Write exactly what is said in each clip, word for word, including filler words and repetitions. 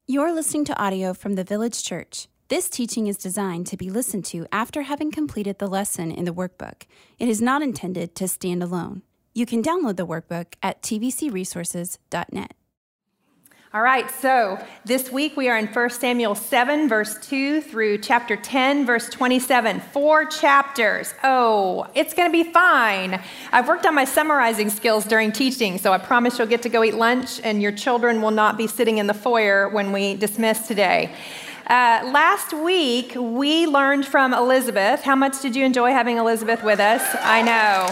You're listening to audio from the Village Church. This teaching is designed to be listened to after having completed the lesson in the workbook. It is not intended to stand alone. You can download the workbook at t v c resources dot net. All right, so this week we are in First Samuel seven, verse two through chapter ten, verse twenty-seven. Four chapters. Oh, it's going to be fine. I've worked on my summarizing skills during teaching, so I promise you'll get to go eat lunch and your children will not be sitting in the foyer when we dismiss today. Uh, last week, we learned from Elizabeth. How much did you enjoy having Elizabeth with us? I know.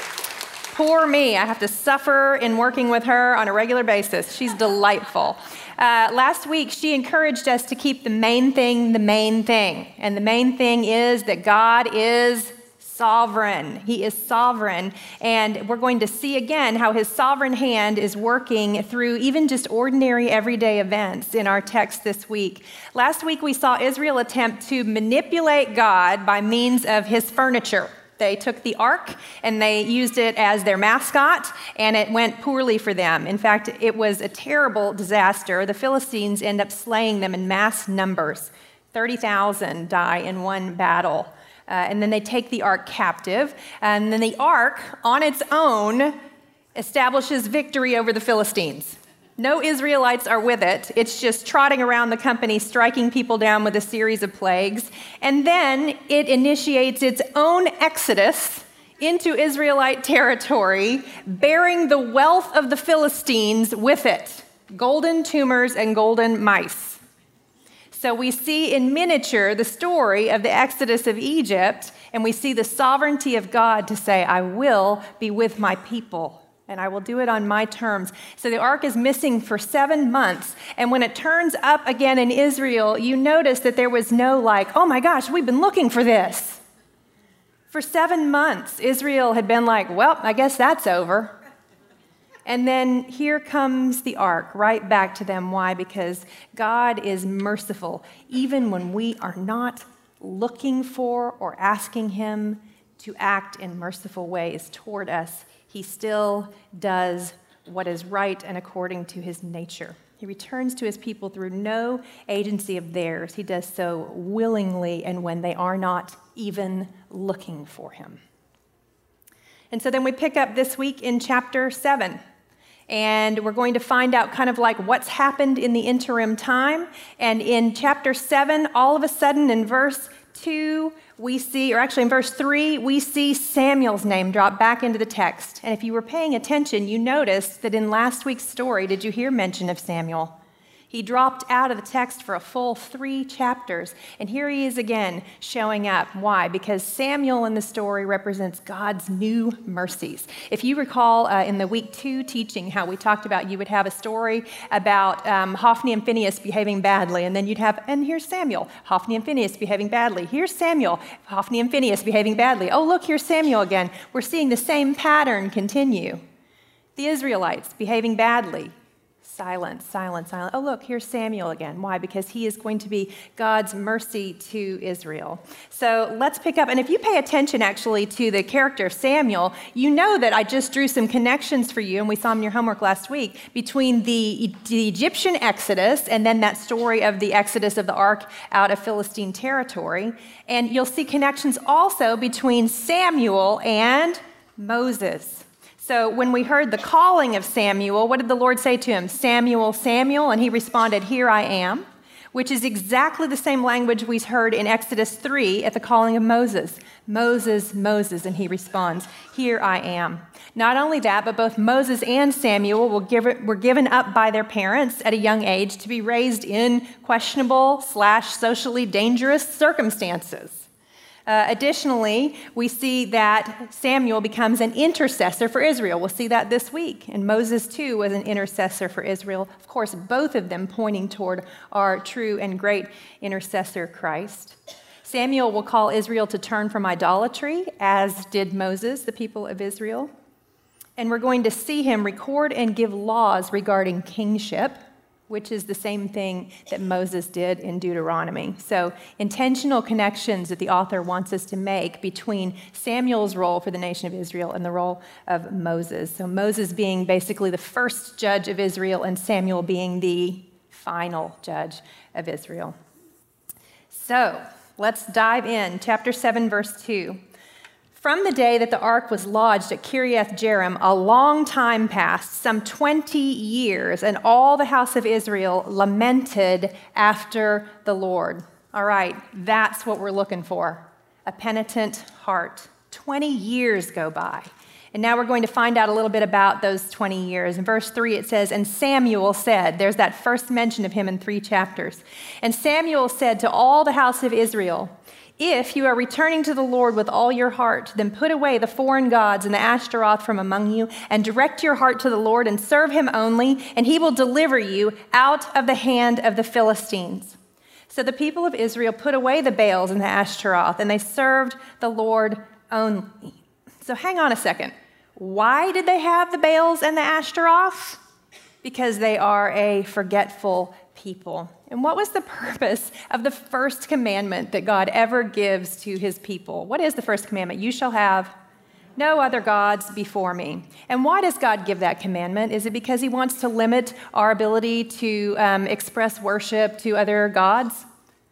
Poor me. I have to suffer in working with her on a regular basis. She's delightful. Uh, last week, she encouraged us to keep the main thing the main thing. And the main thing is that God is sovereign. He is sovereign. And we're going to see again how his sovereign hand is working through even just ordinary everyday events in our text this week. Last week, we saw Israel attempt to manipulate God by means of his furniture. They took the ark and they used it as their mascot, and it went poorly for them. In fact, it was a terrible disaster. The Philistines end up slaying them in mass numbers. thirty thousand die in one battle. Uh, and then they take the ark captive, and then the ark, on its own, establishes victory over the Philistines. No Israelites are with it. It's just trotting around the company, striking people down with a series of plagues. And then it initiates its own exodus into Israelite territory, bearing the wealth of the Philistines with it, golden tumors and golden mice. So we see in miniature the story of the exodus of Egypt, and we see the sovereignty of God to say, I will be with my people, and I will do it on my terms. So the ark is missing for seven months. And when it turns up again in Israel, you notice that there was no like, oh my gosh, we've been looking for this. For seven months, Israel had been like, well, I guess that's over. And then here comes the ark right back to them. Why? Because God is merciful, even when we are not looking for or asking him to act in merciful ways toward us. He still does what is right and according to his nature. He returns to his people through no agency of theirs. He does so willingly and when they are not even looking for him. And so then we pick up this week in chapter seven. And we're going to find out kind of like what's happened in the interim time. And in chapter seven, all of a sudden in verse two, we see, or actually in verse three, we see Samuel's name drop back into the text. And if you were paying attention, you noticed that in last week's story, did you hear mention of Samuel? He dropped out of the text for a full three chapters. And here he is again showing up. Why? Because Samuel in the story represents God's new mercies. If you recall uh, in the week two teaching how we talked about you would have a story about um, Hophni and Phinehas behaving badly, and then you'd have, and here's Samuel, Hophni and Phinehas behaving badly. Here's Samuel, Hophni and Phinehas behaving badly. Oh, look, here's Samuel again. We're seeing the same pattern continue. The Israelites behaving badly. Silence, silence, silence. Oh, look, here's Samuel again. Why? Because he is going to be God's mercy to Israel. So let's pick up. And if you pay attention, actually, to the character of Samuel, you know that I just drew some connections for you, and we saw them in your homework last week, between the, the Egyptian exodus and then that story of the exodus of the ark out of Philistine territory. And you'll see connections also between Samuel and Moses. So when we heard the calling of Samuel, what did the Lord say to him? Samuel, Samuel, and he responded, here I am, which is exactly the same language we heard in Exodus three at the calling of Moses. Moses, Moses, and he responds, here I am. Not only that, but both Moses and Samuel were given up by their parents at a young age to be raised in questionable slash socially dangerous circumstances. Uh, additionally, we see that Samuel becomes an intercessor for Israel. We'll see that this week. And Moses, too, was an intercessor for Israel. Of course, both of them pointing toward our true and great intercessor, Christ. Samuel will call Israel to turn from idolatry, as did Moses, the people of Israel. And we're going to see him record and give laws regarding kingship, which is the same thing that Moses did in Deuteronomy. So intentional connections that the author wants us to make between Samuel's role for the nation of Israel and the role of Moses. So Moses being basically the first judge of Israel and Samuel being the final judge of Israel. So let's dive in. Chapter seven, verse two. From the day that the ark was lodged at Kiriath Jearim, a long time passed, some twenty years, and all the house of Israel lamented after the Lord. All right, that's what we're looking for, a penitent heart. twenty years go by. And now we're going to find out a little bit about those twenty years. In verse three, it says, and Samuel said, there's that first mention of him in three chapters. And Samuel said to all the house of Israel, if you are returning to the Lord with all your heart, then put away the foreign gods and the Ashtaroth from among you, and direct your heart to the Lord and serve him only, and he will deliver you out of the hand of the Philistines. So the people of Israel put away the Baals and the Ashtaroth, and they served the Lord only. So hang on a second. Why did they have the Baals and the Ashtaroth? Because they are a forgetful people. And what was the purpose of the first commandment that God ever gives to his people? What is the first commandment? You shall have no other gods before me. And why does God give that commandment? Is it because he wants to limit our ability to um, express worship to other gods?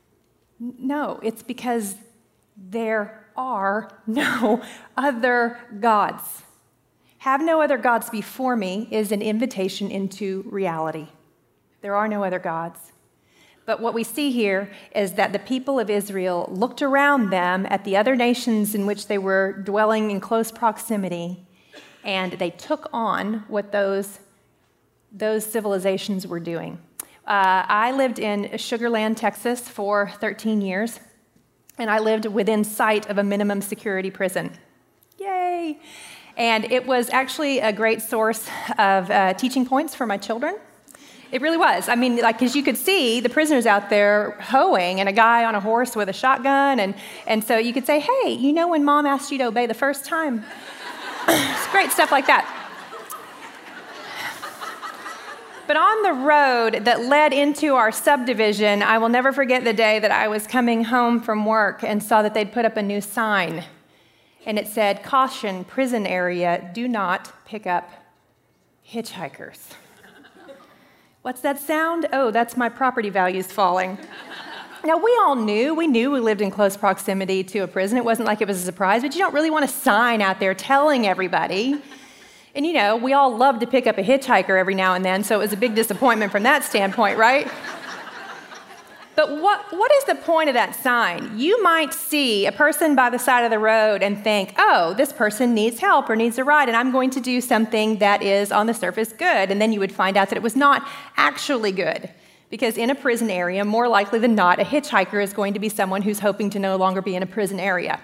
No, it's because there are no other gods. Have no other gods before me is an invitation into reality. There are no other gods. But what we see here is that the people of Israel looked around them at the other nations in which they were dwelling in close proximity, and they took on what those, those civilizations were doing. Uh, I lived in Sugar Land, Texas for thirteen years. And I lived within sight of a minimum security prison. Yay! And it was actually a great source of uh, teaching points for my children. It really was. I mean, like, as you could see, the prisoners out there hoeing and a guy on a horse with a shotgun. And, and so you could say, hey, you know when mom asked you to obey the first time? It's great stuff like that. But on the road that led into our subdivision, I will never forget the day that I was coming home from work and saw that they'd put up a new sign. And it said, caution, prison area, do not pick up hitchhikers. What's that sound? Oh, that's my property values falling. Now, we all knew, we knew we lived in close proximity to a prison. It wasn't like it was a surprise, but you don't really want a sign out there telling everybody. And, you know, we all love to pick up a hitchhiker every now and then, so it was a big disappointment from that standpoint, right? But what, what is the point of that sign? You might see a person by the side of the road and think, oh, this person needs help or needs a ride, and I'm going to do something that is on the surface good. And then you would find out that it was not actually good. Because in a prison area, more likely than not, a hitchhiker is going to be someone who's hoping to no longer be in a prison area.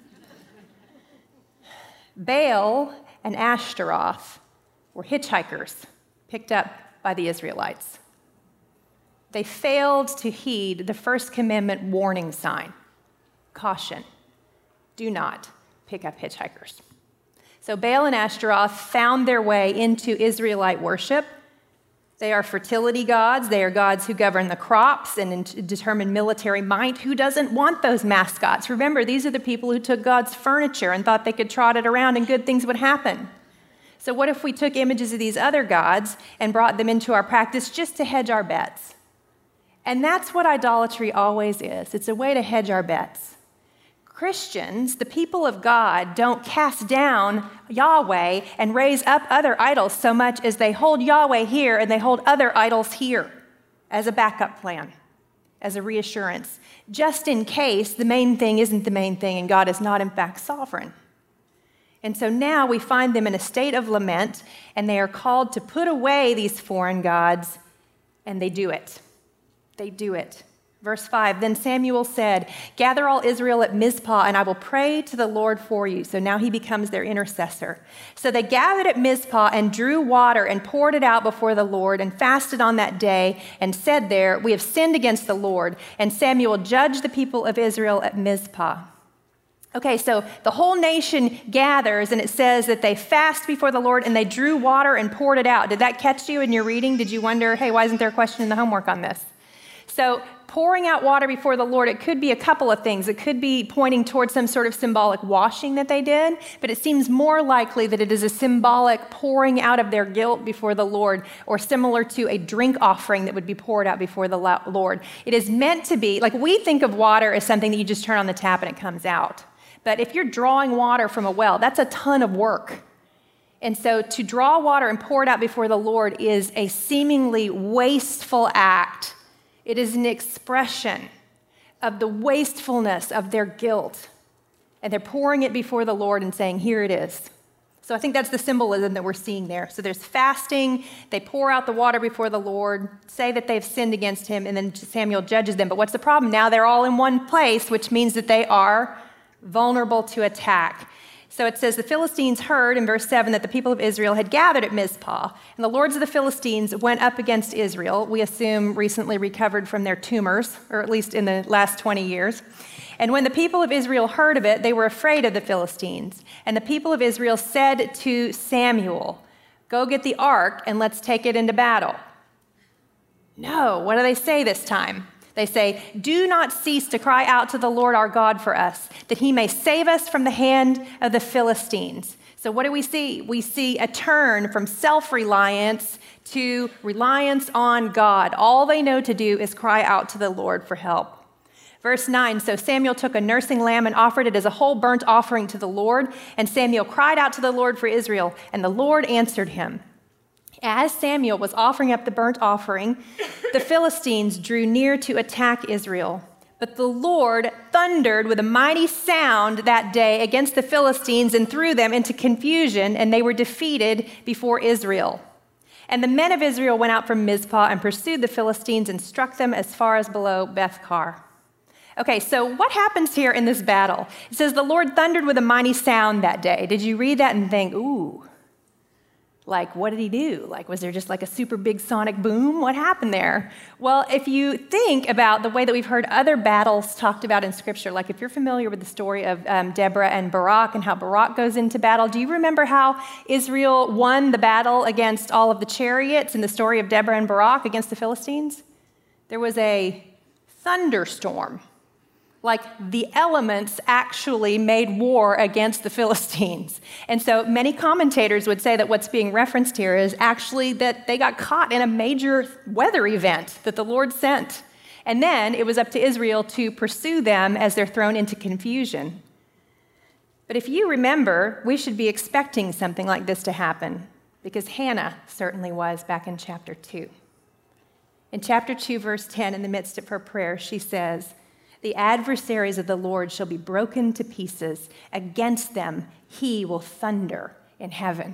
Baal and Ashtaroth were hitchhikers picked up by the Israelites. They failed to heed the first commandment warning sign. Caution, do not pick up hitchhikers. So Baal and Ashtaroth found their way into Israelite worship. They are fertility gods. They are gods who govern the crops and determine military might. Who doesn't want those mascots? Remember, these are the people who took God's furniture and thought they could trot it around and good things would happen. So what if we took images of these other gods and brought them into our practice just to hedge our bets? And that's what idolatry always is. It's a way to hedge our bets. Christians, the people of God, don't cast down Yahweh and raise up other idols so much as they hold Yahweh here and they hold other idols here as a backup plan, as a reassurance, just in case the main thing isn't the main thing and God is not in fact sovereign. And so now we find them in a state of lament, and they are called to put away these foreign gods, and they do it. They do it. Verse five, then Samuel said, gather all Israel at Mizpah, and I will pray to the Lord for you. So now he becomes their intercessor. So they gathered at Mizpah and drew water and poured it out before the Lord and fasted on that day and said there, we have sinned against the Lord. And Samuel judged the people of Israel at Mizpah. Okay, so the whole nation gathers, and it says that they fast before the Lord and they drew water and poured it out. Did that catch you in your reading? Did you wonder, hey, why isn't there a question in the homework on this? So pouring out water before the Lord, it could be a couple of things. It could be pointing towards some sort of symbolic washing that they did, but it seems more likely that it is a symbolic pouring out of their guilt before the Lord, or similar to a drink offering that would be poured out before the Lord. It is meant to be, like we think of water as something that you just turn on the tap and it comes out. But if you're drawing water from a well, that's a ton of work. And so to draw water and pour it out before the Lord is a seemingly wasteful act. It is an expression of the wastefulness of their guilt. And they're pouring it before the Lord and saying, here it is. So I think that's the symbolism that we're seeing there. So there's fasting, they pour out the water before the Lord, say that they've sinned against him, and then Samuel judges them. But what's the problem? Now they're all in one place, which means that they are vulnerable to attack. So it says, the Philistines heard in verse seven that the people of Israel had gathered at Mizpah, and the lords of the Philistines went up against Israel, we assume recently recovered from their tumors, or at least in the last twenty years. And when the people of Israel heard of it, they were afraid of the Philistines. And the people of Israel said to Samuel, go get the ark and let's take it into battle. No, what do they say this time? They say, do not cease to cry out to the Lord our God for us, that he may save us from the hand of the Philistines. So what do we see? We see a turn from self-reliance to reliance on God. All they know to do is cry out to the Lord for help. Verse nine, so Samuel took a nursing lamb and offered it as a whole burnt offering to the Lord. And Samuel cried out to the Lord for Israel, and the Lord answered him. As Samuel was offering up the burnt offering, the Philistines drew near to attack Israel. But the Lord thundered with a mighty sound that day against the Philistines and threw them into confusion, and they were defeated before Israel. And the men of Israel went out from Mizpah and pursued the Philistines and struck them as far as below Beth-kar. Okay, so what happens here in this battle? It says the Lord thundered with a mighty sound that day. Did you read that and think, ooh, like what did he do? Like was there just like a super big sonic boom? What happened there? Well, if you think about the way that we've heard other battles talked about in Scripture, like if you're familiar with the story of um, Deborah and Barak and how Barak goes into battle, do you remember how Israel won the battle against all of the chariots in the story of Deborah and Barak against the Philistines? There was a thunderstorm. Like the elements actually made war against the Philistines. And so many commentators would say that what's being referenced here is actually that they got caught in a major weather event that the Lord sent. And then it was up to Israel to pursue them as they're thrown into confusion. But if you remember, we should be expecting something like this to happen, because Hannah certainly was back in chapter two. In chapter two, verse ten, in the midst of her prayer, she says, the adversaries of the Lord shall be broken to pieces. Against them he will thunder in heaven.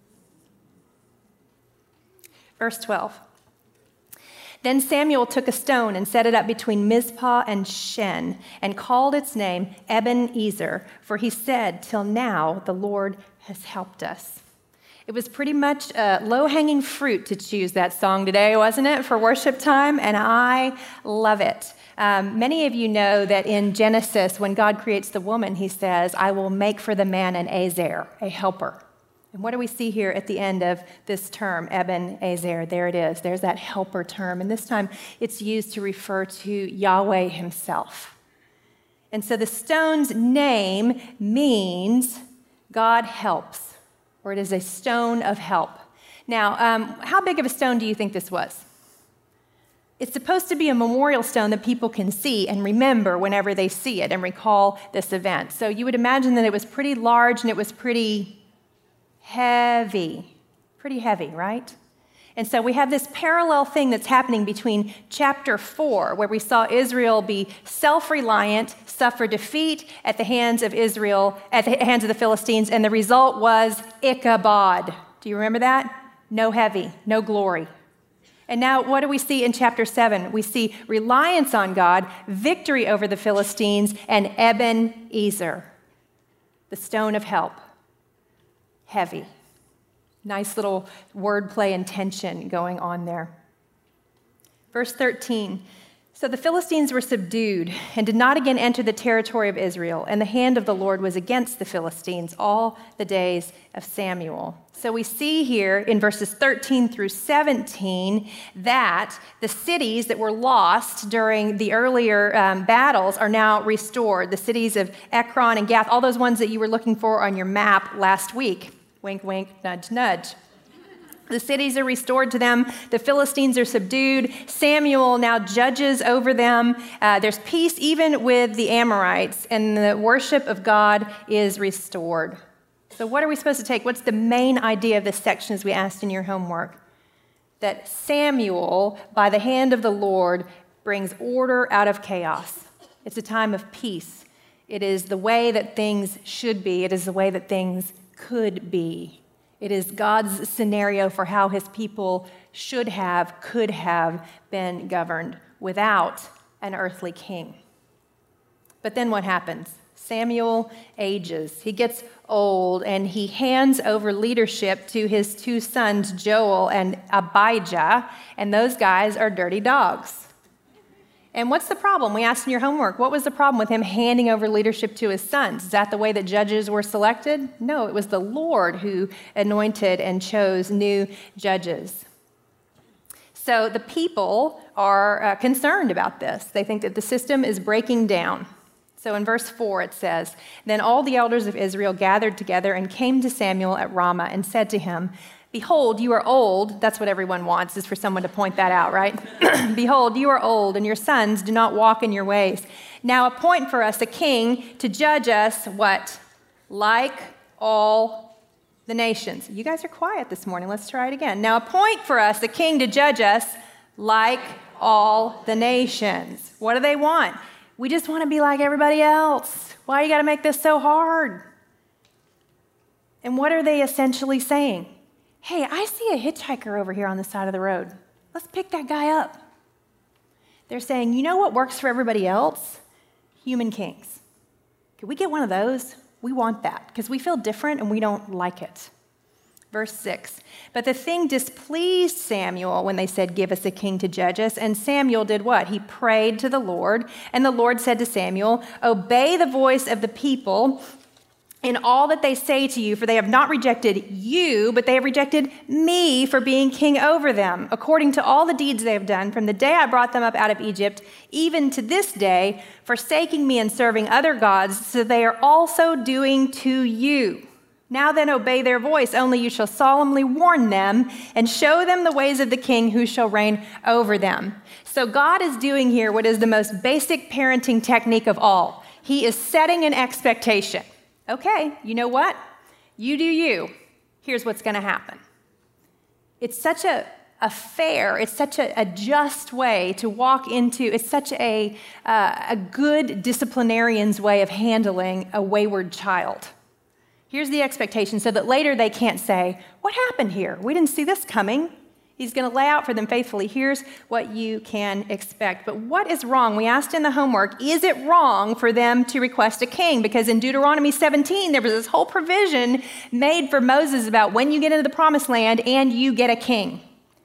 Verse twelve. Then Samuel took a stone and set it up between Mizpah and Shen and called its name Ebenezer, for he said, till now the Lord has helped us. It was pretty much a low-hanging fruit to choose that song today, wasn't it, for worship time? And I love it. Um, many of you know that in Genesis, when God creates the woman, he says, I will make for the man an Ezer, a helper. And what do we see here at the end of this term, Ebenezer? There it is. There's that helper term. And this time it's used to refer to Yahweh himself. And so the stone's name means God helps, or it is a stone of help. Now, um, how big of a stone do you think this was? It's supposed to be a memorial stone that people can see and remember whenever they see it and recall this event. So you would imagine that it was pretty large and it was pretty heavy. Pretty heavy, right? And so we have this parallel thing that's happening between chapter four, where we saw Israel be self-reliant, suffer defeat at the hands of Israel, at the hands of the Philistines, and the result was Ichabod. Do you remember that? No heavy, no glory. And now what do we see in chapter seven? We see reliance on God, victory over the Philistines, and Ebenezer, the stone of help. Heavy. Nice little wordplay and tension going on there. Verse thirteen, So the Philistines were subdued and did not again enter the territory of Israel, and the hand of the Lord was against the Philistines all the days of Samuel. So we see here in verses thirteen through seventeen that the cities that were lost during the earlier um, battles are now restored. The cities of Ekron and Gath, all those ones that you were looking for on your map last week. Wink, wink, nudge, nudge. The cities are restored to them. The Philistines are subdued. Samuel now judges over them. Uh, there's peace even with the Amorites, and the worship of God is restored. So what are we supposed to take? What's the main idea of this section, as we asked in your homework? That Samuel, by the hand of the Lord, brings order out of chaos. It's a time of peace. It is the way that things should be. It is the way that things could be. It is God's scenario for how his people should have, could have been governed without an earthly king. But then what happens? Samuel ages. He gets old, and he hands over leadership to his two sons, Joel and Abijah, and those guys are dirty dogs. And what's the problem? We asked in your homework, what was the problem with him handing over leadership to his sons? Is that the way that judges were selected? No, it was the Lord who anointed and chose new judges. So the people are uh, concerned about this. They think that the system is breaking down. So in verse four it says, "Then all the elders of Israel gathered together and came to Samuel at Ramah and said to him, 'Behold, you are old.'" That's what everyone wants, is for someone to point that out, right? "Behold, you are old, and your sons do not walk in your ways. Now appoint for us a king to judge us," what? "Like all the nations." You guys are quiet this morning. Let's try it again. "Now appoint for us a king to judge us like all the nations." What do they want? We just want to be like everybody else. Why you got to make this so hard? And what are they essentially saying? Hey, I see a hitchhiker over here on the side of the road. Let's pick that guy up. They're saying, you know what works for everybody else? Human kings. Can we get one of those? We want that because we feel different and we don't like it. Verse six, "But the thing displeased Samuel when they said, 'Give us a king to judge us.' And Samuel did what? He prayed to the Lord, and the Lord said to Samuel, 'Obey the voice of the people in all that they say to you, for they have not rejected you, but they have rejected me for being king over them, according to all the deeds they have done from the day I brought them up out of Egypt, even to this day, forsaking me and serving other gods, so they are also doing to you. Now then obey their voice, only you shall solemnly warn them and show them the ways of the king who shall reign over them.'" So God is doing here what is the most basic parenting technique of all. He is setting an expectation. Okay, you know what? You do you. Here's what's going to happen. It's such a, a fair, it's such a, a just way to walk into, it's such a, uh, a good disciplinarian's way of handling a wayward child. Here's the expectation so that later they can't say, "What happened here? We didn't see this coming." He's going to lay out for them faithfully. Here's what you can expect. But what is wrong? We asked in the homework, is it wrong for them to request a king? Because in Deuteronomy seventeen, there was this whole provision made for Moses about when you get into the promised land and you get a king.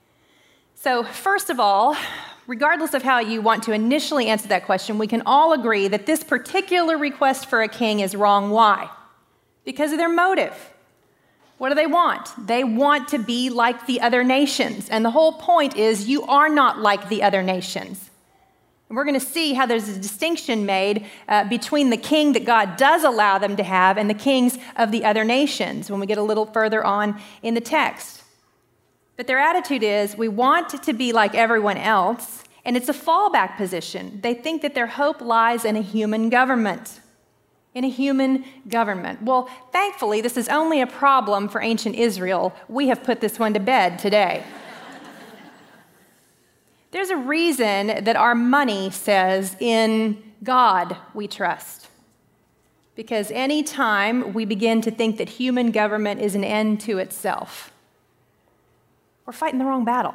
So first of all, regardless of how you want to initially answer that question, we can all agree that this particular request for a king is wrong. Why? Because of their motive. What do they want? They want to be like the other nations. And the whole point is you are not like the other nations. And we're going to see how there's a distinction made uh, between the king that God does allow them to have and the kings of the other nations when we get a little further on in the text. But their attitude is we want to be like everyone else, and it's a fallback position. They think that their hope lies in a human government. In a human government. Well, thankfully, this is only a problem for ancient Israel. We have put this one to bed today. There's a reason that our money says, "In God we trust." Because any time we begin to think that human government is an end to itself, we're fighting the wrong battle.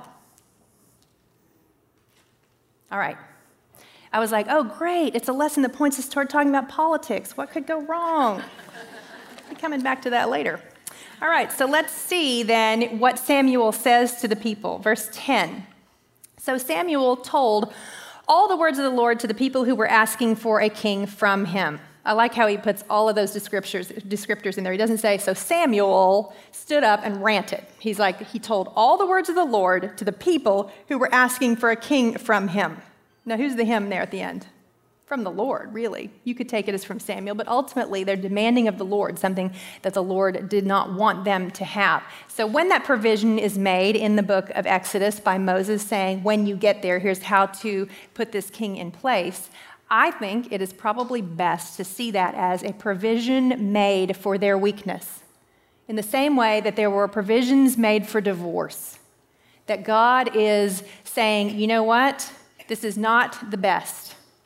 All right. I was like, oh, great, it's a lesson that points us toward talking about politics. What could go wrong? I'll be coming back to that later. All right, so let's see then what Samuel says to the people. Verse ten. "So Samuel told all the words of the Lord to the people who were asking for a king from him. I like how he puts all of those descriptors, descriptors in there. He doesn't say, so Samuel stood up and ranted. He's like, he told all the words of the Lord to the people who were asking for a king from him. Now, who's the him there at the end? From the Lord, really. You could take it as from Samuel, but ultimately they're demanding of the Lord something that the Lord did not want them to have. So when that provision is made in the book of Exodus by Moses saying, when you get there, here's how to put this king in place, I think it is probably best to see that as a provision made for their weakness. In the same way that there were provisions made for divorce. That God is saying, you know what? This is not the best.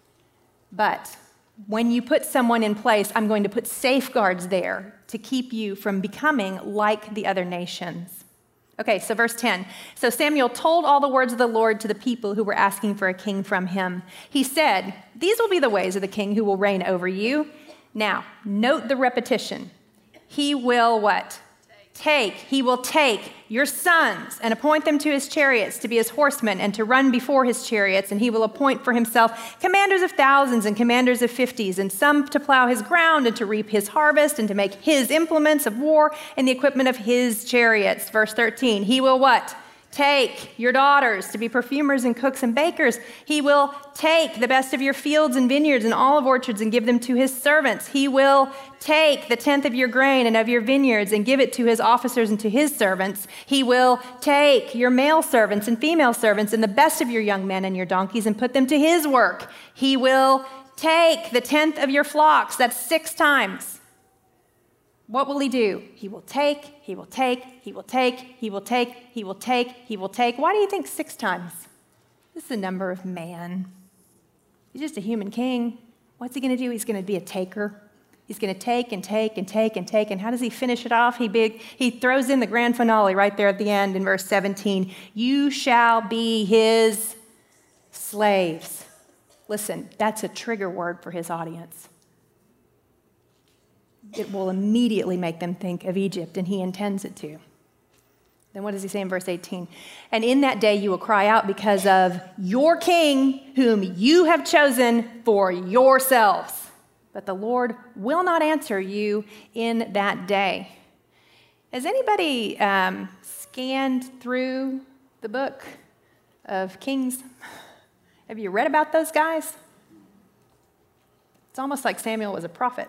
But when you put someone in place, I'm going to put safeguards there to keep you from becoming like the other nations. Okay, so verse ten. So Samuel told all the words of the Lord to the people who were asking for a king from him. He said, these will be the ways of the king who will reign over you. Now, note the repetition. He will what? Take. He will take your sons and appoint them to his chariots to be his horsemen and to run before his chariots. And he will appoint for himself commanders of thousands and commanders of fifties, and some to plow his ground and to reap his harvest and to make his implements of war and the equipment of his chariots. Verse thirteen, he will what? Take your daughters to be perfumers and cooks and bakers. He will take the best of your fields and vineyards and olive orchards and give them to his servants. He will take the tenth of your grain and of your vineyards and give it to his officers and to his servants. He will take your male servants and female servants and the best of your young men and your donkeys and put them to his work. He will take the tenth of your flocks. That's six times. What will he do? He will take, he will take, he will take, he will take, he will take, he will take. Why do you think six times? This is the number of man. He's just a human king. What's he going to do? He's going to be a taker. He's going to take and take and take and take. And how does he finish it off? He big, he throws in the grand finale right there at the end in verse seventeen. You shall be his slaves. Listen, that's a trigger word for his audience. It will immediately make them think of Egypt, and he intends it to. Then what does he say in verse eighteen? And in that day you will cry out because of your king, whom you have chosen for yourselves. But the Lord will not answer you in that day. Has anybody um, scanned through the book of Kings? Have you read about those guys? It's almost like Samuel was a prophet.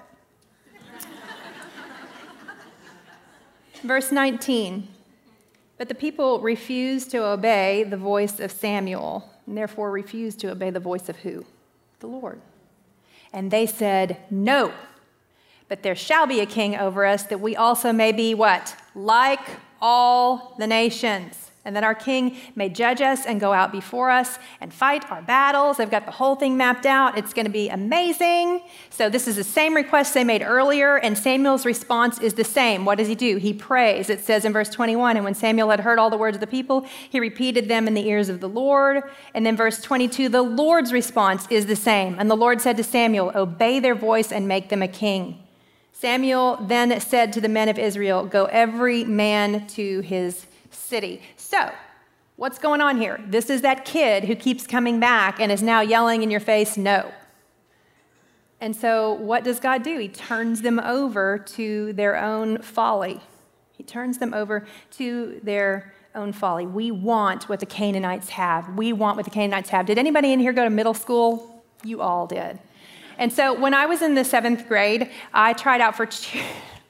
Verse nineteen, but the people refused to obey the voice of Samuel, and therefore refused to obey the voice of who? The Lord. And they said, no, but there shall be a king over us that we also may be what? Like all the nations. And that our king may judge us and go out before us and fight our battles. They've got the whole thing mapped out. It's going to be amazing. So this is the same request they made earlier, and Samuel's response is the same. What does he do? He prays. It says in verse twenty-one, and when Samuel had heard all the words of the people, he repeated them in the ears of the Lord. And then verse twenty-two, the Lord's response is the same. And the Lord said to Samuel, obey their voice and make them a king. Samuel then said to the men of Israel, go every man to his city. So, what's going on here? This is that kid who keeps coming back and is now yelling in your face, no. And so, what does God do? He turns them over to their own folly. He turns them over to their own folly. We want what the Canaanites have. We want what the Canaanites have. Did anybody in here go to middle school? You all did. And so, when I was in the seventh grade, I tried out for cheer.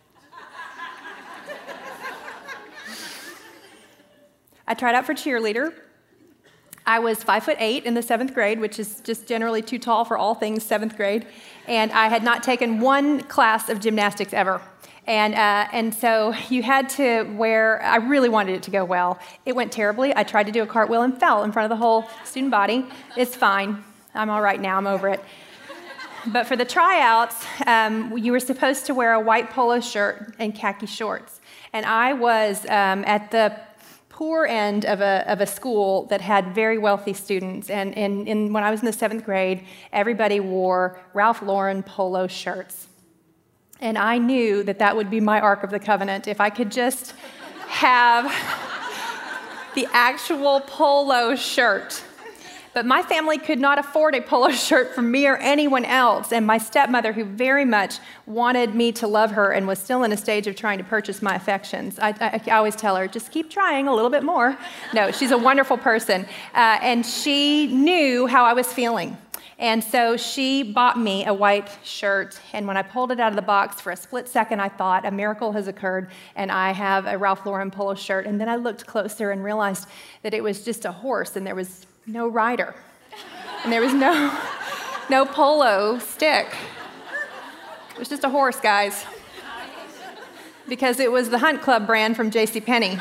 I tried out for cheerleader. I was five foot eight in the seventh grade, which is just generally too tall for all things seventh grade. And I had not taken one class of gymnastics ever. And uh, and so you had to wear, I really wanted it to go well. It went terribly. I tried to do a cartwheel and fell in front of the whole student body. It's fine. I'm all right now. I'm over it. But for the tryouts, um, you were supposed to wear a white polo shirt and khaki shorts. And I was um, at the poor end of a, of a school that had very wealthy students. And, and, and when I was in the seventh grade, everybody wore Ralph Lauren polo shirts. And I knew that that would be my Ark of the Covenant. If I could just have the actual polo shirt. But my family could not afford a polo shirt for me or anyone else. And my stepmother, who very much wanted me to love her and was still in a stage of trying to purchase my affections, I, I, I always tell her, just keep trying a little bit more. No, she's a wonderful person. Uh, and she knew how I was feeling. And so she bought me a white shirt, and when I pulled it out of the box, for a split second, I thought a miracle has occurred, and I have a Ralph Lauren polo shirt. And then I looked closer and realized that it was just a horse, and there was no rider, and there was no, no polo stick. It was just a horse, guys, because it was the Hunt Club brand from JCPenney.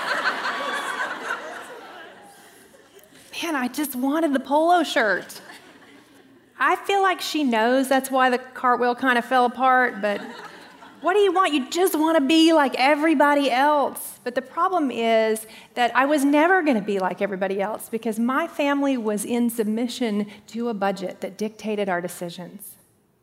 Man, I just wanted the polo shirt. I feel like she knows that's why the cartwheel kind of fell apart, but what do you want? You just want to be like everybody else. But the problem is that I was never going to be like everybody else because my family was in submission to a budget that dictated our decisions.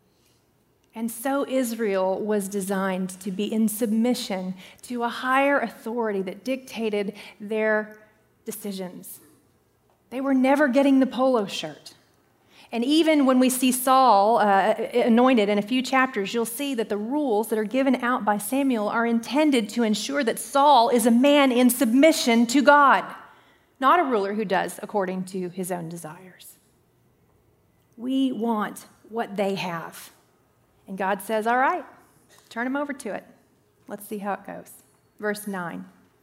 And so Israel was designed to be in submission to a higher authority that dictated their decisions. They were never getting the polo shirt. And even when we see Saul uh, anointed in a few chapters, you'll see that the rules that are given out by Samuel are intended to ensure that Saul is a man in submission to God, not a ruler who does according to his own desires. We want what they have. And God says, all right, turn them over to it. Let's see how it goes. Verse nine.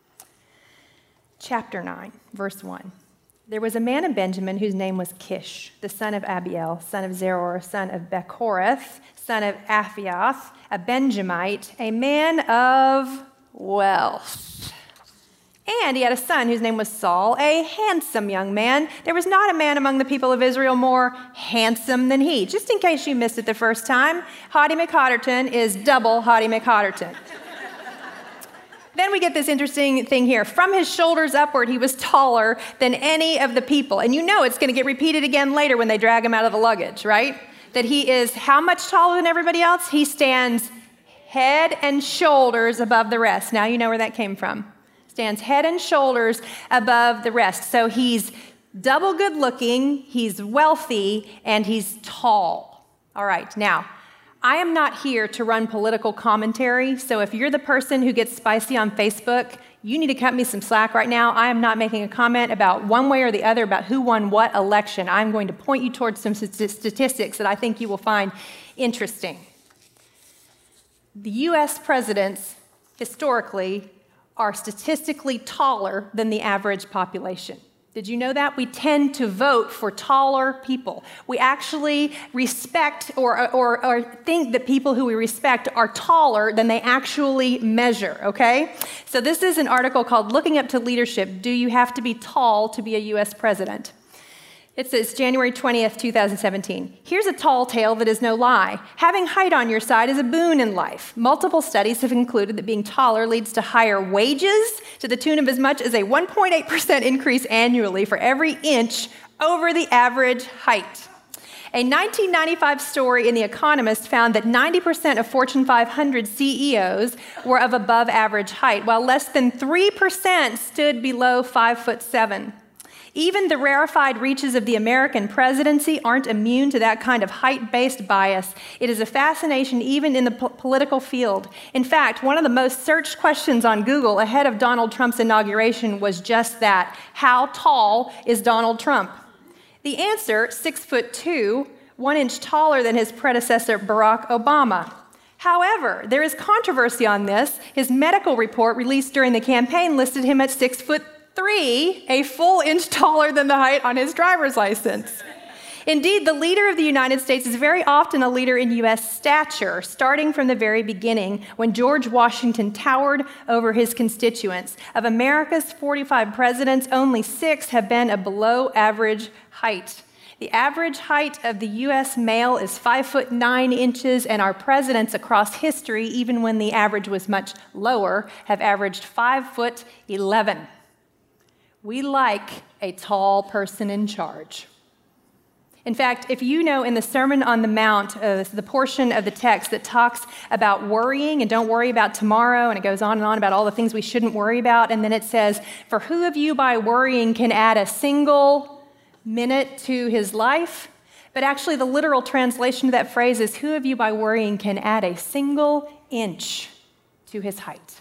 Chapter nine, verse one. There was a man in Benjamin whose name was Kish, the son of Abiel, son of Zeror, son of Bechorath, son of Aphiath, a Benjamite, a man of wealth. And he had a son whose name was Saul, a handsome young man. There was not a man among the people of Israel more handsome than he. Just in case you missed it the first time, Hottie McHotterton is double Hottie McHotterton. Then we get this interesting thing here. From his shoulders upward, he was taller than any of the people. And you know it's going to get repeated again later when they drag him out of the luggage, right? That he is how much taller than everybody else? He stands head and shoulders above the rest. Now you know where that came from. Stands head and shoulders above the rest. So he's double good looking, he's wealthy, and he's tall. All right, now, I am not here to run political commentary, so if you're the person who gets spicy on Facebook, you need to cut me some slack right now. I am not making a comment about one way or the other about who won what election. I'm going to point you towards some statistics that I think you will find interesting. The U S presidents, historically, are statistically taller than the average population. Did you know that? We tend to vote for taller people. We actually respect or, or, or think that people who we respect are taller than they actually measure, okay? So this is an article called Looking Up to Leadership. Do you have to be tall to be a U S president? It says January twentieth, twenty seventeen. Here's a tall tale that is no lie. Having height on your side is a boon in life. Multiple studies have concluded that being taller leads to higher wages to the tune of as much as a one point eight percent increase annually for every inch over the average height. A nineteen ninety-five story in The Economist found that ninety percent of Fortune five hundred C E Os were of above average height, while less than three percent stood below five foot seven. Even the rarefied reaches of the American presidency aren't immune to that kind of height-based bias. It is a fascination even in the po- political field. In fact, one of the most searched questions on Google ahead of Donald Trump's inauguration was just that. How tall is Donald Trump? The answer, six foot two, one inch taller than his predecessor, Barack Obama. However, there is controversy on this. His medical report released during the campaign listed him at six foot three, a full inch taller than the height on his driver's license. Indeed, the leader of the United States is very often a leader in U S stature, starting from the very beginning when George Washington towered over his constituents. Of America's forty-five presidents, only six have been a below average height. The average height of the U S male is five foot nine inches, and our presidents across history, even when the average was much lower, have averaged five foot eleven. We like a tall person in charge. In fact, if you know in the Sermon on the Mount, uh, the portion of the text that talks about worrying and don't worry about tomorrow, and it goes on and on about all the things we shouldn't worry about, and then it says, for who of you by worrying can add a single minute to his life. But actually, the literal translation of that phrase is, who of you by worrying can add a single inch to his height?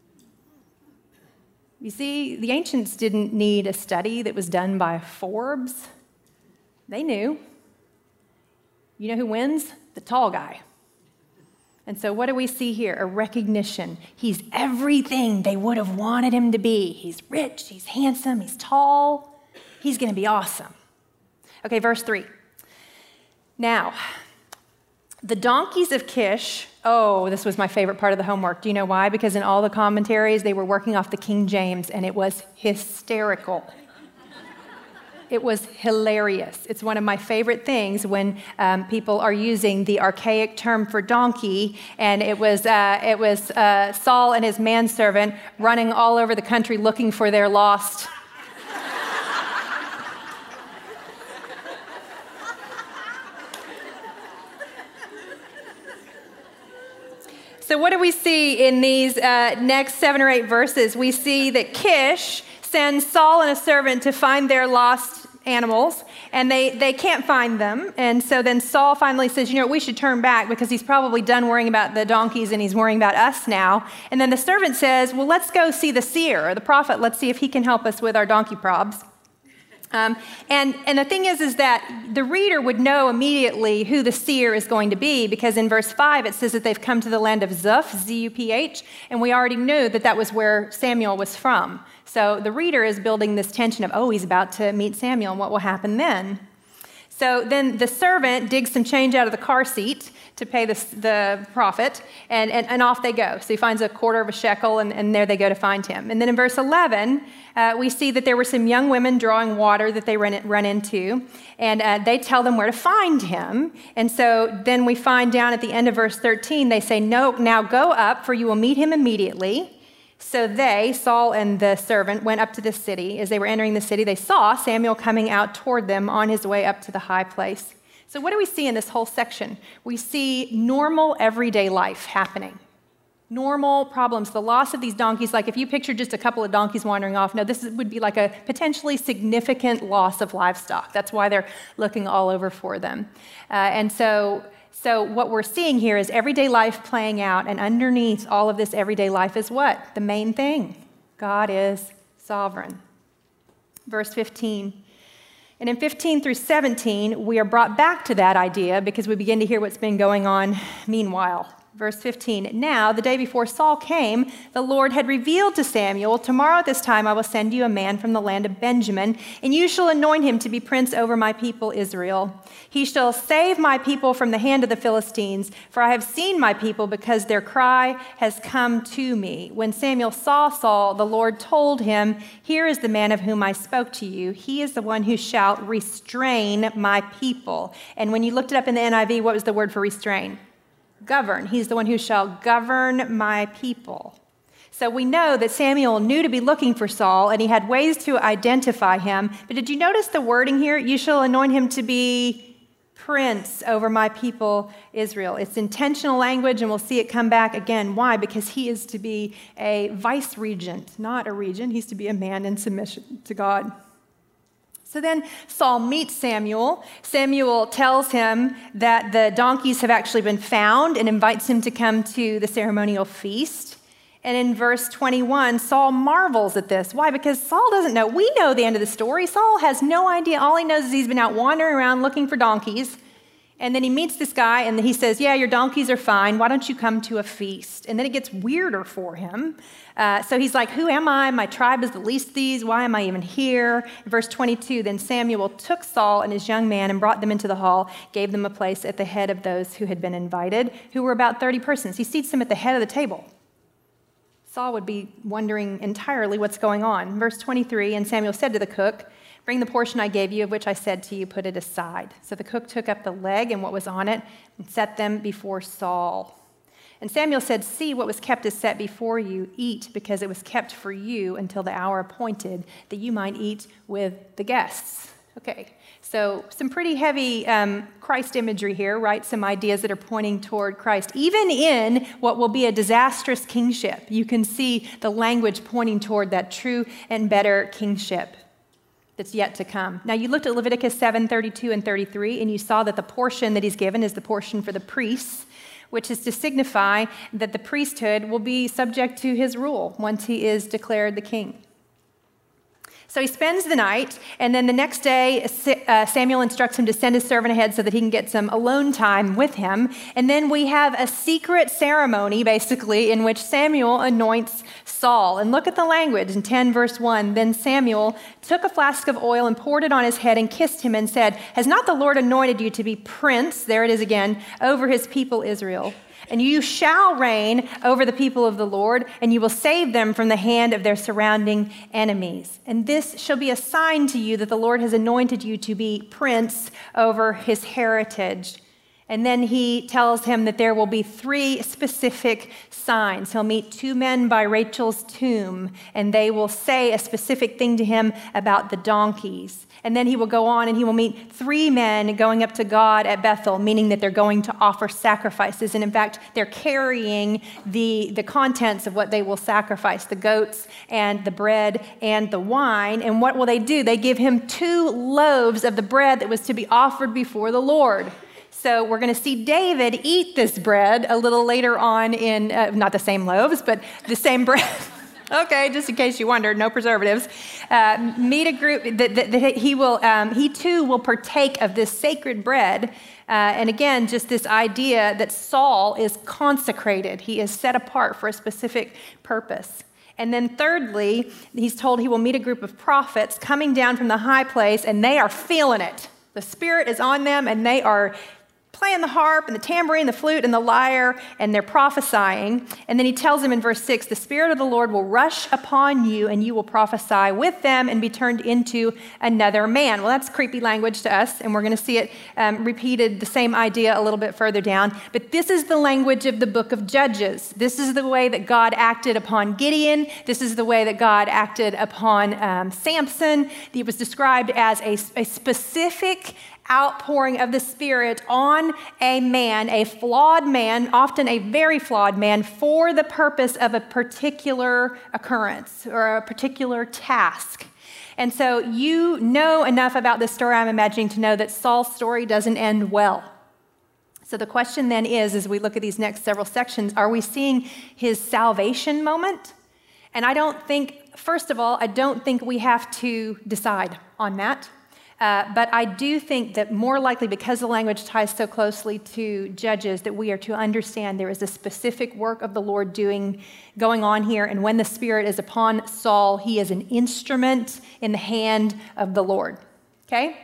You see, the ancients didn't need a study that was done by Forbes. They knew. You know who wins? The tall guy. And so what do we see here? A recognition. He's everything they would have wanted him to be. He's rich, he's handsome, he's tall. He's going to be awesome. Okay, verse three. Now, the donkeys of Kish, oh, this was my favorite part of the homework. Do you know why? Because in all the commentaries, they were working off the King James, and it was hysterical. It was hilarious. It's one of my favorite things when um, people are using the archaic term for donkey, and it was uh, it was uh, Saul and his manservant running all over the country looking for their lost. So what do we see in these uh, next seven or eight verses? We see that Kish sends Saul and a servant to find their lost animals, and they, they can't find them. And so then Saul finally says, you know, we should turn back because he's probably done worrying about the donkeys and he's worrying about us now. And then the servant says, well, let's go see the seer, or the prophet. Let's see if he can help us with our donkey probs. Um, and, and the thing is, is that the reader would know immediately who the seer is going to be, because in verse five, it says that they've come to the land of Zuph, Z U P H, and we already knew that that was where Samuel was from. So the reader is building this tension of, oh, he's about to meet Samuel, and what will happen then? So then the servant digs some change out of the car seat to pay the, the prophet, and, and, and off they go. So he finds a quarter of a shekel, and, and there they go to find him. And then in verse eleven, uh, we see that there were some young women drawing water that they run, run into, and uh, they tell them where to find him. And so then we find down at the end of verse thirteen, they say, no, now go up, for you will meet him immediately. So they, Saul and the servant, went up to the city. As they were entering the city, they saw Samuel coming out toward them on his way up to the high place. So what do we see in this whole section? We see normal everyday life happening. Normal problems. The loss of these donkeys, like if you picture just a couple of donkeys wandering off, no, this would be like a potentially significant loss of livestock. That's why they're looking all over for them. Uh, and so... So what we're seeing here is everyday life playing out, and underneath all of this everyday life is what? The main thing. God is sovereign. Verse fifteen. And in fifteen through seventeen, we are brought back to that idea because we begin to hear what's been going on meanwhile. Verse fifteen, now, the day before Saul came, the Lord had revealed to Samuel, tomorrow at this time I will send you a man from the land of Benjamin, and you shall anoint him to be prince over my people Israel. He shall save my people from the hand of the Philistines, for I have seen my people because their cry has come to me. When Samuel saw Saul, the Lord told him, here is the man of whom I spoke to you. He is the one who shall restrain my people. And when you looked it up in the N I V, what was the word for restrain? Govern. He's the one who shall govern my people. So we know that Samuel knew to be looking for Saul, and he had ways to identify him. But did you notice the wording here? You shall anoint him to be prince over my people Israel. It's intentional language, and we'll see it come back again. Why? Because he is to be a vice regent, not a regent. He's to be a man in submission to God. So then Saul meets Samuel. Samuel tells him that the donkeys have actually been found and invites him to come to the ceremonial feast. And in verse twenty-one, Saul marvels at this. Why? Because Saul doesn't know. We know the end of the story. Saul has no idea. All he knows is he's been out wandering around looking for donkeys. And then he meets this guy, and he says, yeah, your donkeys are fine. Why don't you come to a feast? And then it gets weirder for him. Uh, so he's like, who am I? My tribe is the least of these. Why am I even here? In verse twenty-two, then Samuel took Saul and his young man and brought them into the hall, gave them a place at the head of those who had been invited, who were about thirty persons. He seats them at the head of the table. Saul would be wondering entirely what's going on. Verse twenty-three, and Samuel said to the cook, bring the portion I gave you, of which I said to you, put it aside. So the cook took up the leg and what was on it and set them before Saul. And Samuel said, see, what was kept is set before you. Eat, because it was kept for you until the hour appointed, that you might eat with the guests. Okay, so some pretty heavy um, Christ imagery here, right? Some ideas that are pointing toward Christ. Even in what will be a disastrous kingship, you can see the language pointing toward that true and better kingship. that's yet to come. Now, you looked at Leviticus seven, thirty-two and thirty-three, and you saw that the portion that he's given is the portion for the priests, which is to signify that the priesthood will be subject to his rule once he is declared the king. So he spends the night, and then the next day, uh, Samuel instructs him to send his servant ahead so that he can get some alone time with him. And then we have a secret ceremony, basically, in which Samuel anoints Saul. And look at the language in ten verse one. Then Samuel took a flask of oil and poured it on his head and kissed him and said, "Has not the Lord anointed you to be prince," there it is again, "over his people Israel? And you shall reign over the people of the Lord, and you will save them from the hand of their surrounding enemies. And this shall be a sign to you that the Lord has anointed you to be prince over his heritage." And then he tells him that there will be three specific signs. He'll meet two men by Rachel's tomb, and they will say a specific thing to him about the donkeys. And then he will go on and he will meet three men going up to God at Bethel, meaning that they're going to offer sacrifices. And in fact, they're carrying the, the contents of what they will sacrifice, the goats and the bread and the wine. And what will they do? They give him two loaves of the bread that was to be offered before the Lord. So we're going to see David eat this bread a little later on in, uh, not the same loaves, but the same bread. Okay, just in case you wondered, no preservatives. Uh, meet a group that, that, that he will, um, he too will partake of this sacred bread. Uh, and again, just this idea that Saul is consecrated. He is set apart for a specific purpose. And then thirdly, he's told he will meet a group of prophets coming down from the high place, and they are feeling it. The Spirit is on them, and they are playing the harp and the tambourine, the flute and the lyre, and they're prophesying. And then he tells them in verse six, "The Spirit of the Lord will rush upon you, and you will prophesy with them and be turned into another man." Well, that's creepy language to us, and we're going to see it um, repeated, the same idea a little bit further down. But this is the language of the book of Judges. This is the way that God acted upon Gideon. This is the way that God acted upon um, Samson. It was described as a, a specific outpouring of the Spirit on a man, a flawed man, often a very flawed man, for the purpose of a particular occurrence or a particular task. And so you know enough about this story, I'm imagining, to know that Saul's story doesn't end well. So the question then is, as we look at these next several sections, are we seeing his salvation moment? And I don't think, first of all, I don't think we have to decide on that. Uh, but I do think that more likely, because the language ties so closely to Judges, that we are to understand there is a specific work of the Lord doing, going on here. And when the Spirit is upon Saul, he is an instrument in the hand of the Lord. Okay?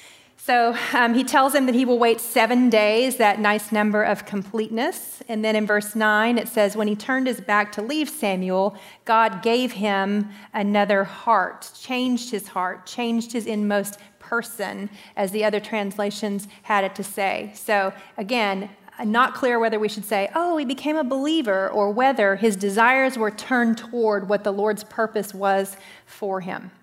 So um, he tells him that he will wait seven days, that nice number of completeness. And then in verse nine, it says, when he turned his back to leave Samuel, God gave him another heart, changed his heart, changed his inmost person, as the other translations had it to say. So again, not clear whether we should say, oh, he became a believer, or whether his desires were turned toward what the Lord's purpose was for him.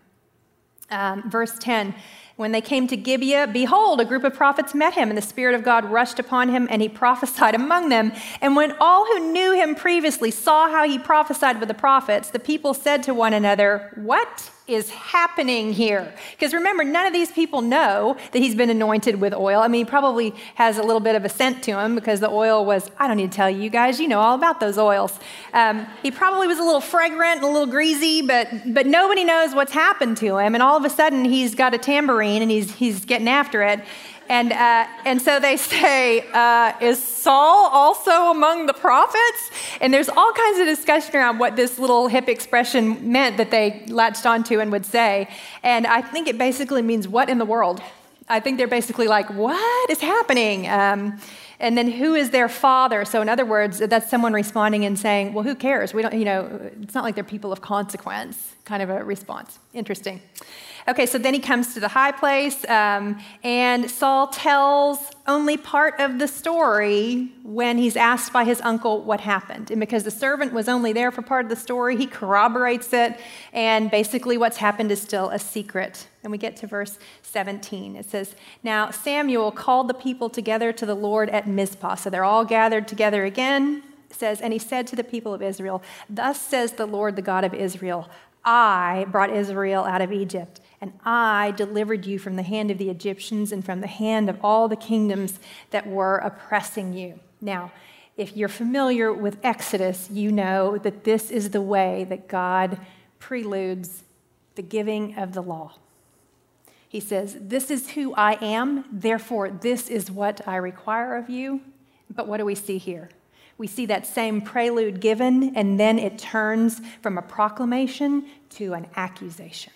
Um, verse ten, when they came to Gibeah, behold, a group of prophets met him, and the Spirit of God rushed upon him, and he prophesied among them. And when all who knew him previously saw how he prophesied with the prophets, the people said to one another, what is happening here? Because remember, none of these people know that he's been anointed with oil. I mean, he probably has a little bit of a scent to him because the oil was, I don't need to tell you, you guys, you know all about those oils. Um, he probably was a little fragrant and a little greasy, but but nobody knows what's happened to him. And all of a sudden, he's got a tambourine and he's he's getting after it. And uh, and so they say, uh, is Saul also among the prophets? And there's all kinds of discussion around what this little hip expression meant that they latched onto and would say. And I think it basically means, what in the world? I think they're basically like, what is happening? Um, and then who is their father? So in other words, that's someone responding and saying, well, who cares? We don't, you know, it's not like they're people of consequence, kind of a response. Interesting. Okay, so then he comes to the high place, um, and Saul tells only part of the story when he's asked by his uncle what happened. And because the servant was only there for part of the story, he corroborates it, and basically what's happened is still a secret. And we get to verse seventeen. It says, now Samuel called the people together to the Lord at Mizpah. So they're all gathered together again. It says, and he said to the people of Israel, thus says the Lord, the God of Israel, I brought Israel out of Egypt, and I delivered you from the hand of the Egyptians and from the hand of all the kingdoms that were oppressing you. Now, if you're familiar with Exodus, you know that this is the way that God preludes the giving of the law. He says, this is who I am, therefore this is what I require of you. But what do we see here? We see that same prelude given, and then it turns from a proclamation to an accusation.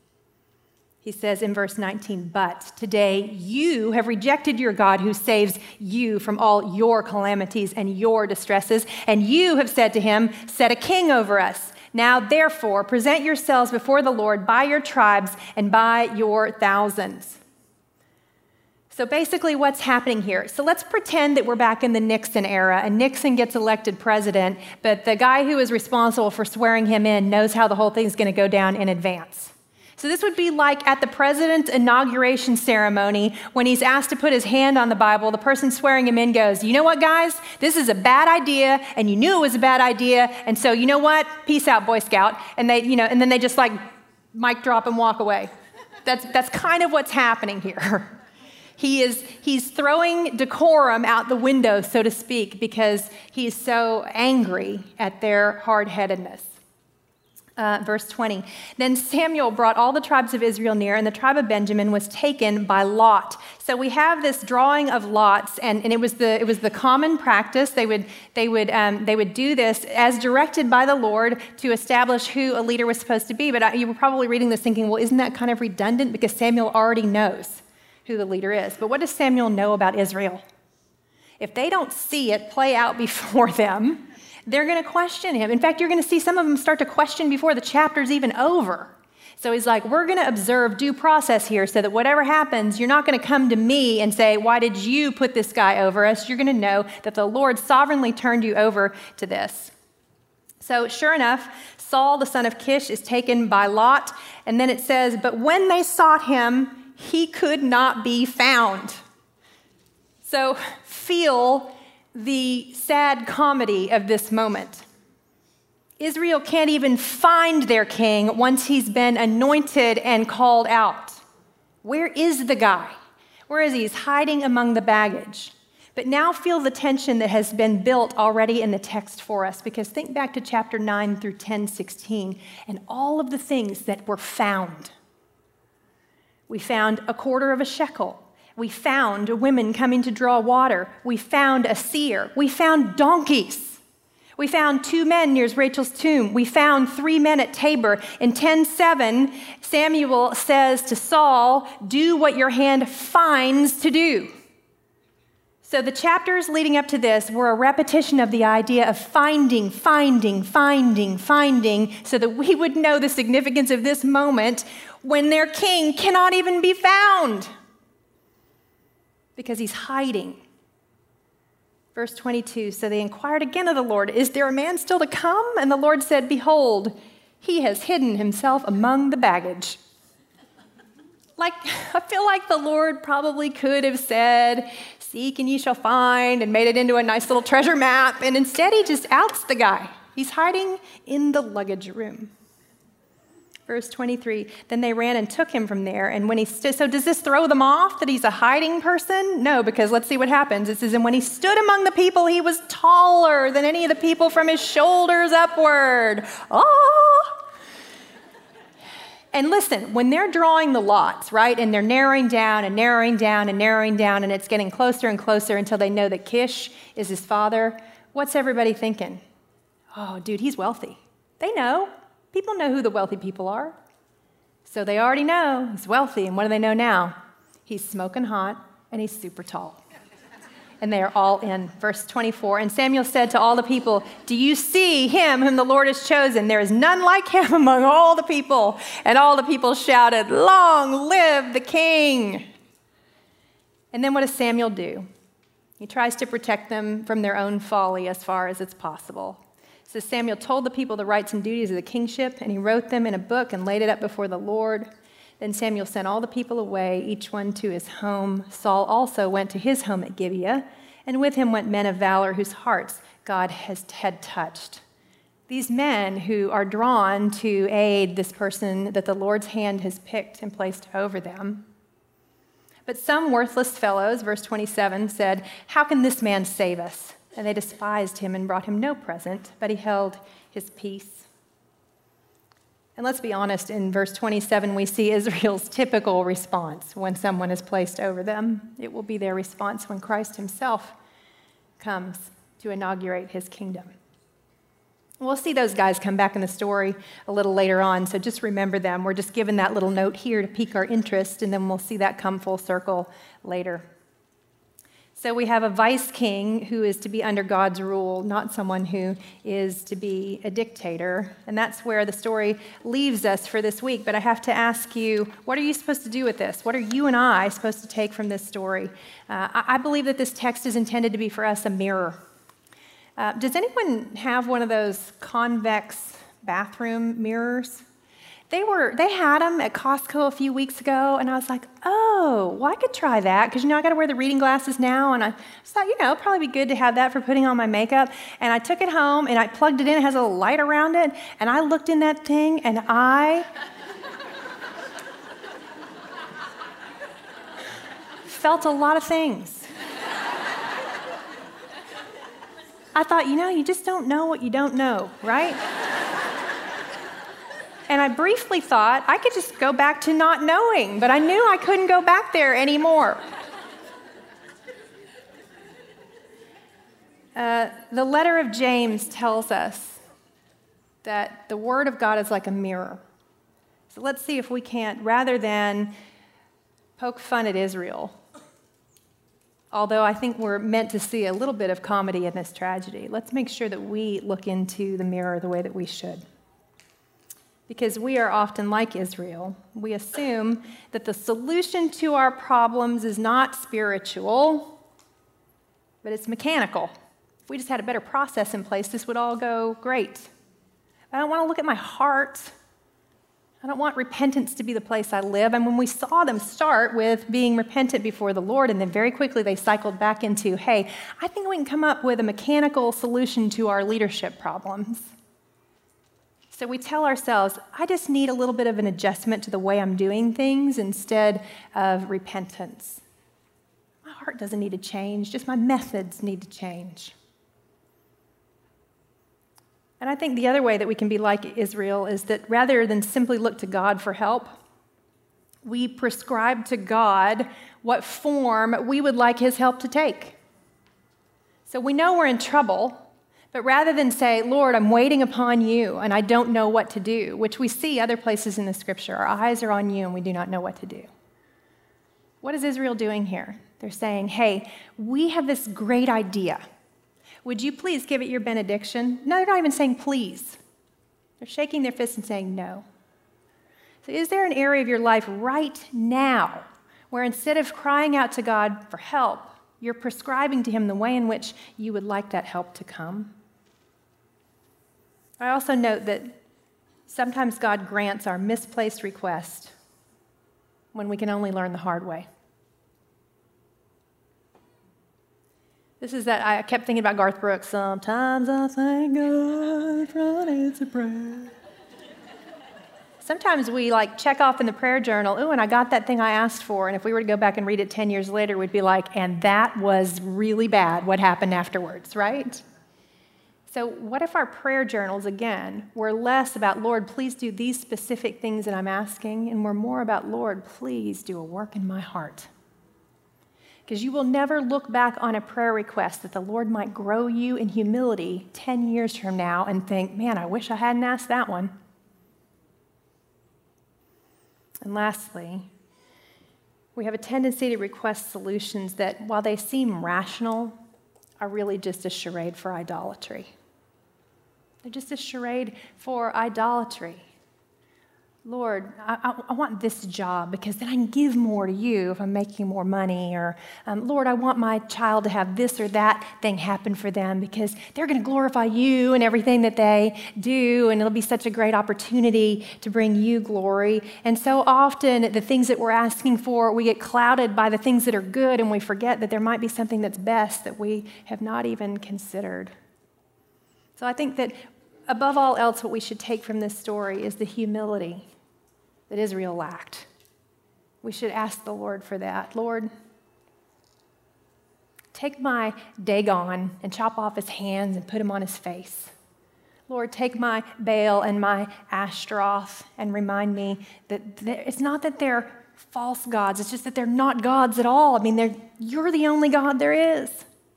He says in verse nineteen, but today you have rejected your God who saves you from all your calamities and your distresses, and you have said to him, set a king over us. Now, therefore, present yourselves before the Lord by your tribes and by your thousands. So basically what's happening here, so let's pretend that we're back in the Nixon era and Nixon gets elected president, but the guy who is responsible for swearing him in knows how the whole thing is going to go down in advance. So this would be like at the president's inauguration ceremony when he's asked to put his hand on the Bible, the person swearing him in goes, you know what, guys? This is a bad idea, and you knew it was a bad idea, and so you know what? Peace out, Boy Scout. And they, you know, and then they just like mic drop and walk away. That's that's kind of what's happening here. He is he's throwing decorum out the window, so to speak, because he is so angry at their hard-headedness. Uh, verse twenty, then Samuel brought all the tribes of Israel near, and the tribe of Benjamin was taken by lot. So we have this drawing of lots, and, and it was the it was the common practice. They would they would um, they would do this as directed by the Lord to establish who a leader was supposed to be. But I, you were probably reading this thinking, well, isn't that kind of redundant because Samuel already knows who the leader is? But what does Samuel know about Israel? If they don't see it play out before them, they're going to question him. In fact, you're going to see some of them start to question before the chapter's even over. So he's like, we're going to observe due process here so that whatever happens, you're not going to come to me and say, why did you put this guy over us? You're going to know that the Lord sovereignly turned you over to this. So sure enough, Saul, the son of Kish, is taken by lot. And then it says, but when they sought him, he could not be found. So feel the sad comedy of this moment. Israel can't even find their king once he's been anointed and called out. Where is the guy? Where is he? He's hiding among the baggage. But now feel the tension that has been built already in the text for us, because think back to chapter nine through ten, sixteen, and all of the things that were found. We found a quarter of a shekel. We found women coming to draw water. We found a seer. We found donkeys. We found two men near Rachel's tomb. We found three men at Tabor. In ten seven, Samuel says to Saul, do what your hand finds to do. So the chapters leading up to this were a repetition of the idea of finding, finding, finding, finding, so that we would know the significance of this moment when their king cannot even be found, because he's hiding. Verse twenty-two, so they inquired again of the Lord, is there a man still to come? And the Lord said, behold, he has hidden himself among the baggage. Like, I feel like the Lord probably could have said, seek and ye shall find, and made it into a nice little treasure map. And instead he just outs the guy. He's hiding in the luggage room. Verse twenty-three, then they ran and took him from there. And when he stood, so does this throw them off that he's a hiding person? No, because let's see what happens. It says, and when he stood among the people, he was taller than any of the people from his shoulders upward. Oh! And listen, when they're drawing the lots, right, and they're narrowing down and narrowing down and narrowing down, and it's getting closer and closer until they know that Kish is his father, what's everybody thinking? Oh, dude, he's wealthy. They know. People know who the wealthy people are. So they already know he's wealthy. And what do they know now? He's smoking hot and he's super tall. And they are all in. Verse twenty-four, and Samuel said to all the people, do you see him whom the Lord has chosen? There is none like him among all the people. And all the people shouted, long live the king. And then what does Samuel do? He tries to protect them from their own folly as far as it's possible. So Samuel told the people the rights and duties of the kingship, and he wrote them in a book and laid it up before the Lord. Then Samuel sent all the people away, each one to his home. Saul also went to his home at Gibeah, and with him went men of valor whose hearts God has, had touched. These men who are drawn to aid this person that the Lord's hand has picked and placed over them. But some worthless fellows, verse twenty-seven, said, "How can this man save us?" And they despised him and brought him no present, but he held his peace. And let's be honest, in verse twenty-seven, we see Israel's typical response when someone is placed over them. It will be their response when Christ himself comes to inaugurate his kingdom. We'll see those guys come back in the story a little later on, so just remember them. We're just given that little note here to pique our interest, and then we'll see that come full circle later. So we have a vice king who is to be under God's rule, not someone who is to be a dictator. And that's where the story leaves us for this week. But I have to ask you, what are you supposed to do with this? What are you and I supposed to take from this story? Uh, I believe that this text is intended to be for us a mirror. Uh, does anyone have one of those convex bathroom mirrors? They were, they had them at Costco a few weeks ago, and I was like, oh, well, I could try that, because, you know, I got to wear the reading glasses now, and I thought, you know, it'd probably be good to have that for putting on my makeup. And I took it home, and I plugged it in. It has a little light around it, and I looked in that thing, and I felt a lot of things. I thought, you know, you just don't know what you don't know, right? And I briefly thought I could just go back to not knowing, but I knew I couldn't go back there anymore. Uh, the letter of James tells us that the Word of God is like a mirror. So let's see if we can't, rather than poke fun at Israel, although I think we're meant to see a little bit of comedy in this tragedy, let's make sure that we look into the mirror the way that we should. Because we are often like Israel. We assume that the solution to our problems is not spiritual, but it's mechanical. If we just had a better process in place, this would all go great. I don't want to look at my heart. I don't want repentance to be the place I live. And when we saw them start with being repentant before the Lord, and then very quickly they cycled back into, hey, I think we can come up with a mechanical solution to our leadership problems. So we tell ourselves, I just need a little bit of an adjustment to the way I'm doing things instead of repentance. My heart doesn't need to change, just my methods need to change. And I think the other way that we can be like Israel is that rather than simply look to God for help, we prescribe to God what form we would like his help to take. So we know we're in trouble, but rather than say, Lord, I'm waiting upon you and I don't know what to do, which we see other places in the scripture, our eyes are on you and we do not know what to do. What is Israel doing here? They're saying, hey, we have this great idea. Would you please give it your benediction? No, they're not even saying please. They're shaking their fists and saying no. So is there an area of your life right now where instead of crying out to God for help, you're prescribing to him the way in which you would like that help to come? I also note that sometimes God grants our misplaced request when we can only learn the hard way. This is that, I kept thinking about Garth Brooks. Sometimes I thank God for an answered prayer. Sometimes we like check off in the prayer journal, oh, and I got that thing I asked for. And if we were to go back and read it ten years later, we'd be like, and that was really bad, what happened afterwards, right? So what if our prayer journals, again, were less about, Lord, please do these specific things that I'm asking, and we're more about, Lord, please do a work in my heart. Because you will never look back on a prayer request that the Lord might grow you in humility ten years from now and think, man, I wish I hadn't asked that one. And lastly, we have a tendency to request solutions that, while they seem rational, are really just a charade for idolatry. They're just a charade for idolatry. Lord, I, I, I want this job because then I can give more to you if I'm making more money. Or, um, Lord, I want my child to have this or that thing happen for them because they're going to glorify you in everything that they do, and it'll be such a great opportunity to bring you glory. And so often, the things that we're asking for, we get clouded by the things that are good, and we forget that there might be something that's best that we have not even considered. So I think that above all else, what we should take from this story is the humility that Israel lacked. We should ask the Lord for that. Lord, take my Dagon and chop off his hands and put him on his face. Lord, take my Baal and my Ashtaroth and remind me that it's not that they're false gods, it's just that they're not gods at all. I mean, they're, you're the only God there is.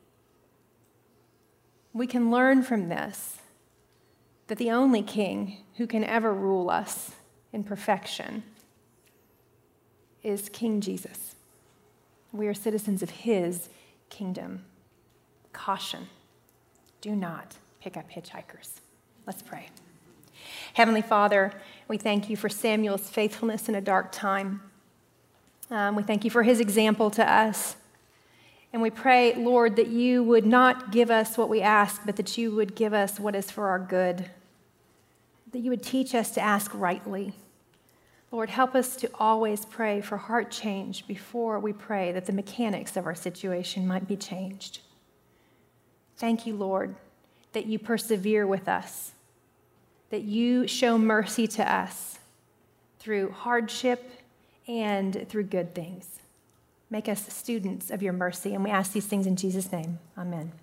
We can learn from this that the only king who can ever rule us in perfection is King Jesus. We are citizens of his kingdom. Caution, do not pick up hitchhikers. Let's pray. Heavenly Father, we thank you for Samuel's faithfulness in a dark time. Um, we thank you for his example to us. And we pray, Lord, that you would not give us what we ask, but that you would give us what is for our good. That you would teach us to ask rightly. Lord, help us to always pray for heart change before we pray that the mechanics of our situation might be changed. Thank you, Lord, that you persevere with us, that you show mercy to us through hardship and through good things. Make us students of your mercy, and we ask these things in Jesus' name. Amen.